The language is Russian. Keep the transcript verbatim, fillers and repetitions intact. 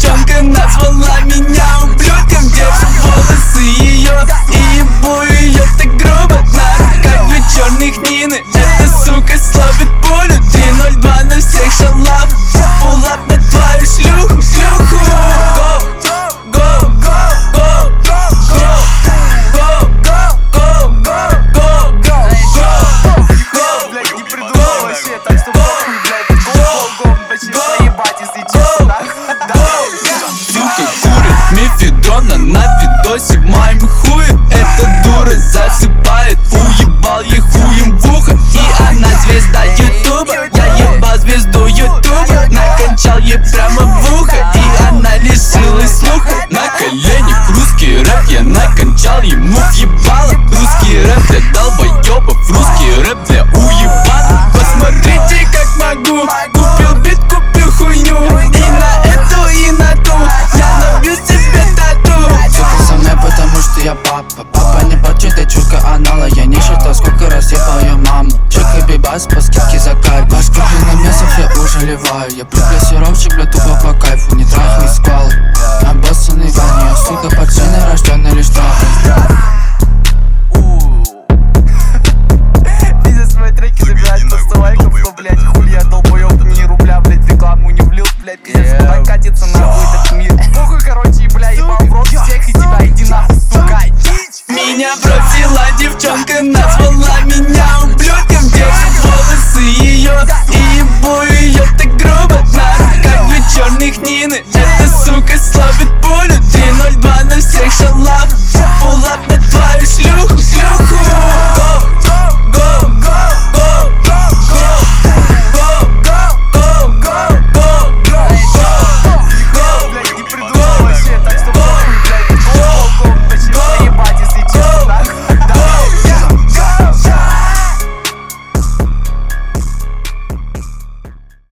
девчонка назвала меня ублюдком. Держу волосы ее и ебу ее так грубо. На руках две черных Нины, эта сука словит пулю. Три ноль два на всех шалав, пулап на твою шлюху, шлюху. Go, go, go, go, go, go, go, go, go, go, go, go. Блядь, не придумал вообще, так что похуй, блядь. Го-го-го, почти заебать, если честно, да? Сука курит мефедрона на видосе в моем хуе. Эта дура засыпает, уебал ей хуем в ухо. И она звезда ютуба, я ебал звезду ютуба. Накончал ей прямо в ухо, и она лишилась слуха. На коленях русский рэп, я накончал ему въебало. Русский рэп для долбоебов, русский рэп для уебанов. Посмотрите как могу, купил бит, купил хуйню. И на эту, и на ту, я набью себе тату. Сука со мной, потому что я папа. Папа не плачет, дочурка анала. Я не считал, сколько раз ебал ее маму. Чека бибас по скидке за кайф. Башка на месяцев я уже ливаю. Я плю плесировщик, бля, тупо по кайфу. Не трахай сквал, обоссанный ван. Я сука пацаны, рожденный лишь трахать.